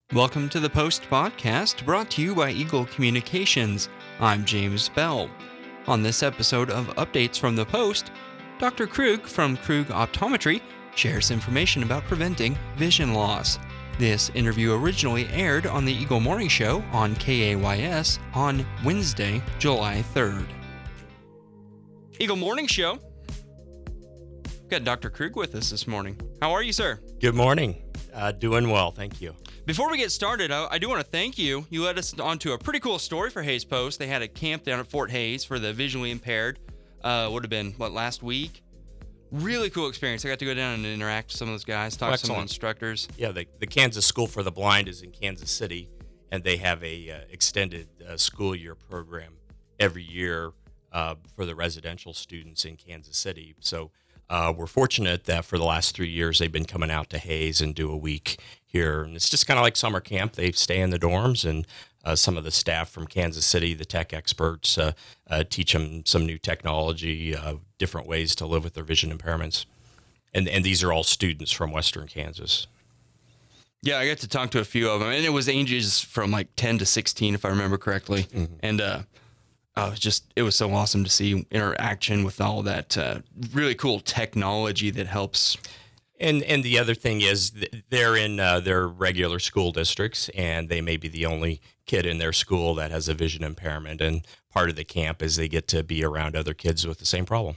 Welcome to the Post Podcast, brought to you by Eagle Communications. I'm James Bell. On this episode of Updates from the Post, Dr. Krug from Krug Optometry shares information about preventing vision loss. This interview originally aired on the Eagle Morning Show on KAYS on Wednesday, July 3rd. Eagle Morning Show. We've got Dr. Krug with us this morning. How are you, sir? Good morning. Doing well, thank you. Before we get started, I do want to thank you. You led us onto a pretty cool story for Hays Post. They had a camp down at Fort Hays for the visually impaired. Would have been, last week? Really cool experience. I got to go down and interact with some of those guys, talk to some of the instructors. Yeah, the Kansas School for the Blind is in Kansas City, and they have a extended school year program every year for the residential students in Kansas City. So we're fortunate that for the last 3 years, they've been coming out to Hays and do a week here. And it's just kind of like summer camp. They stay in the dorms, and some of the staff from Kansas City, the tech experts, teach them some new technology, different ways to live with their vision impairments. And these are all students from Western Kansas. Yeah, I got to talk to a few of them, and it was ages from 10 to 16, if I remember correctly. Mm-hmm. And it was so awesome to see interaction with all that really cool technology that helps. And the other thing is they're in their regular school districts, and they may be the only kid in their school that has a vision impairment. And part of the camp is they get to be around other kids with the same problem.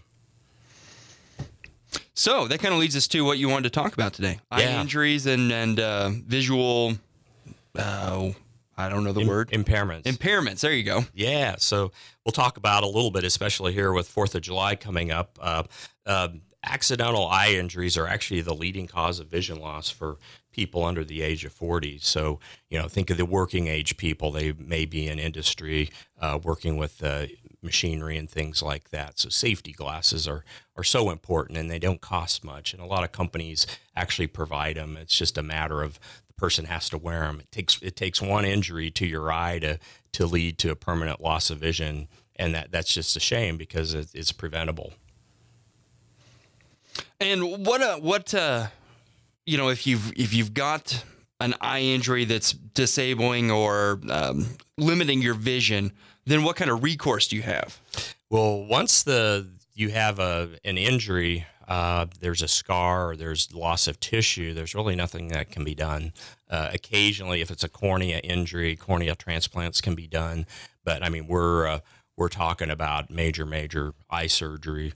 So that kind of leads us to what you wanted to talk about today. Eye injuries and visual, I don't know the word. Impairments. Impairments, there you go. Yeah, so we'll talk about a little bit, especially here with 4th of July coming up. Accidental eye injuries are actually the leading cause of vision loss for people under the age of 40. So, think of the working age people. They may be in industry, working with machinery and things like that. So safety glasses are so important, and they don't cost much. And a lot of companies actually provide them. It's just a matter of the person has to wear them. It takes one injury to your eye to lead to a permanent loss of vision, and that's just a shame because it's preventable. And if you've got an eye injury that's disabling or limiting your vision, then what kind of recourse do you have? Well, once you have an injury, there's a scar or there's loss of tissue, there's really nothing that can be done. Occasionally, if it's a cornea injury, corneal transplants can be done. But we're talking about major eye surgery.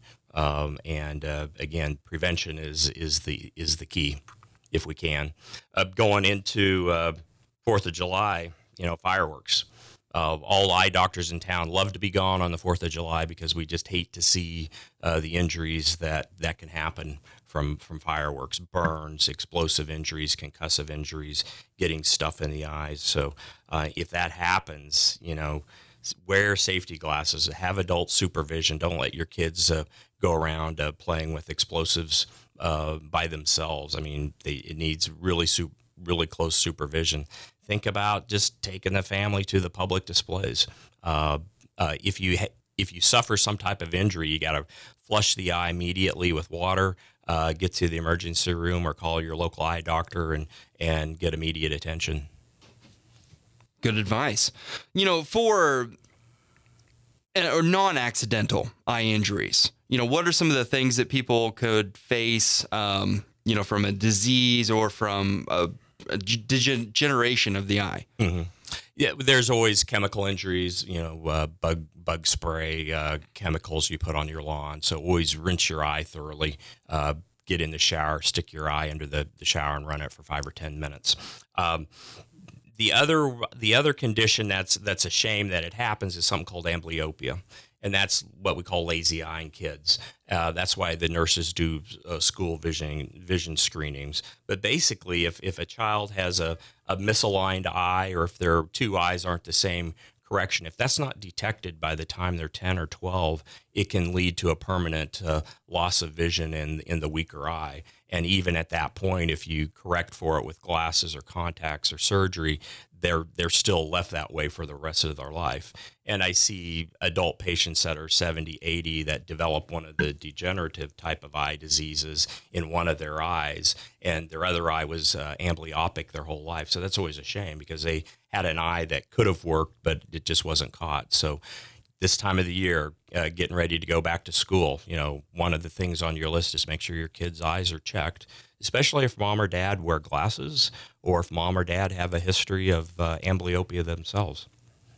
Again, prevention is the key, if we can. Going into 4th of July, fireworks. All eye doctors in town love to be gone on the 4th of July because we just hate to see the injuries that can happen from fireworks, burns, explosive injuries, concussive injuries, getting stuff in the eyes. So if that happens, wear safety glasses, have adult supervision. Don't let your kids go around playing with explosives by themselves. It needs really close supervision. Think about just taking the family to the public displays. If you suffer some type of injury, you got to flush the eye immediately with water, get to the emergency room or call your local eye doctor and get immediate attention. Good advice. For non-accidental eye injuries, what are some of the things that people could face, from a disease or from a degeneration of the eye? Mm-hmm. Yeah, there's always chemical injuries, bug spray, chemicals you put on your lawn. So always rinse your eye thoroughly. Get in the shower, stick your eye under the shower and run it for 5 or 10 minutes. The other condition that's a shame that it happens is something called amblyopia, and that's what we call lazy eye in kids. That's why the nurses do school vision screenings. But basically, if a child has a misaligned eye, or if their two eyes aren't the same correction, if that's not detected by the time they're 10 or 12, it can lead to a permanent loss of vision in the weaker eye. And even at that point, if you correct for it with glasses or contacts or surgery, they're still left that way for the rest of their life. And I see adult patients that are 70, 80 that develop one of the degenerative type of eye diseases in one of their eyes, and their other eye was amblyopic their whole life. So that's always a shame because they had an eye that could have worked, but it just wasn't caught. So this time of the year, getting ready to go back to school, one of the things on your list is make sure your kids' eyes are checked, especially if mom or dad wear glasses or if mom or dad have a history of amblyopia themselves.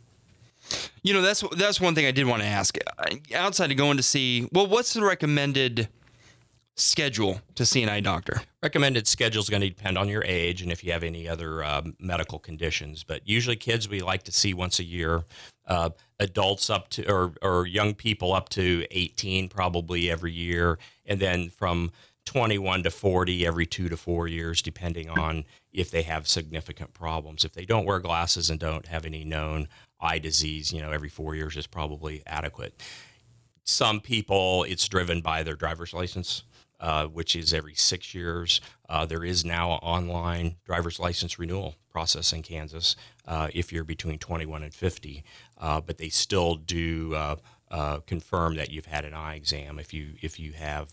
That's one thing I did want to ask. Outside of going to see, what's the recommended schedule to see an eye doctor? Recommended schedule is going to depend on your age and if you have any other medical conditions. But usually kids we like to see once a year. Adults up to or young people up to 18 probably every year, and then from 21 to 40 every 2 to 4 years, depending on if they have significant problems. If they don't wear glasses and don't have any known eye disease, every 4 years is probably adequate. Some people, it's driven by their driver's license, which is every 6 years. There is now an online driver's license renewal process in Kansas if you're between 21 and 50, but they still do confirm that you've had an eye exam if you have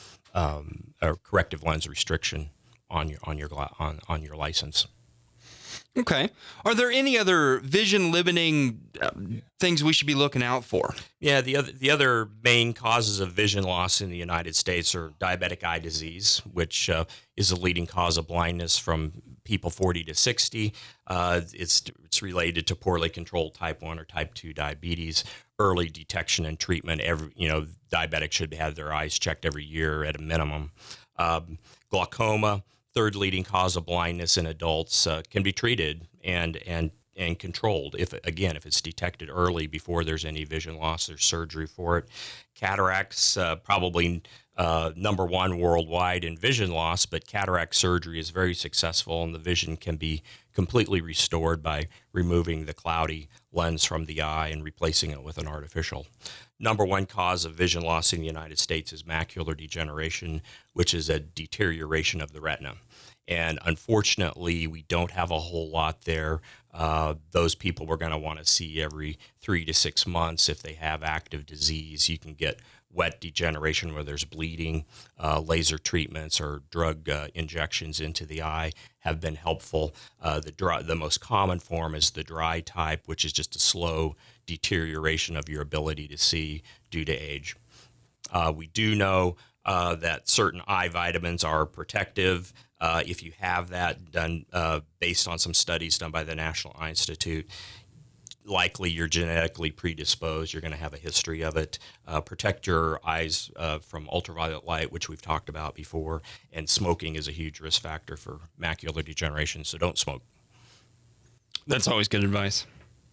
a corrective lens restriction on your license. Okay. Are there any other vision limiting things we should be looking out for? Yeah, the other main causes of vision loss in the United States are diabetic eye disease, which is the leading cause of blindness from people 40 to 60. It's related to poorly controlled type 1 or type 2 diabetes. Early detection and treatment. Diabetics should have their eyes checked every year at a minimum. Glaucoma, third leading cause of blindness in adults, can be treated and controlled if it's detected early before there's any vision loss. There's surgery for it. Cataracts, probably number one worldwide in vision loss, but cataract surgery is very successful, and the vision can be completely restored by removing the cloudy lens from the eye and replacing it with an artificial. Number one cause of vision loss in the United States is macular degeneration, which is a deterioration of the retina. And unfortunately, we don't have a whole lot there. Those people we're going to want to see every 3 to 6 months if they have active disease. You can get wet degeneration where there's bleeding. Laser treatments or drug injections into the eye have been helpful. The most common form is the dry type, which is just a slow deterioration of your ability to see due to age. We do know that certain eye vitamins are protective. If you have that done based on some studies done by the National Eye Institute, likely you're genetically predisposed. You're going to have a history of it. Protect your eyes from ultraviolet light, which we've talked about before. And smoking is a huge risk factor for macular degeneration, so don't smoke. That's always good advice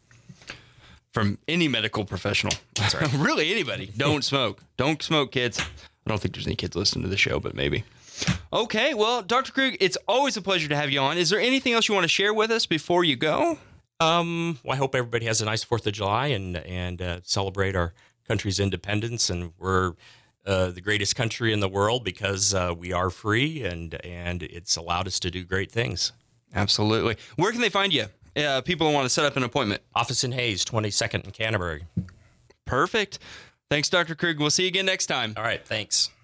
from any medical professional. That's right. Really, anybody. Don't smoke. Don't smoke, kids. I don't think there's any kids listening to the show, but maybe. Okay, well, Dr. Krug, it's always a pleasure to have you on. Is there anything else you want to share with us before you go? Well, I hope everybody has a nice 4th of July and celebrate our country's independence. And we're the greatest country in the world because we are free and it's allowed us to do great things. Absolutely. Where can they find you? People want to set up an appointment. Office in Hayes, 22nd in Canterbury. Perfect. Thanks, Dr. Krug. We'll see you again next time. All right, thanks.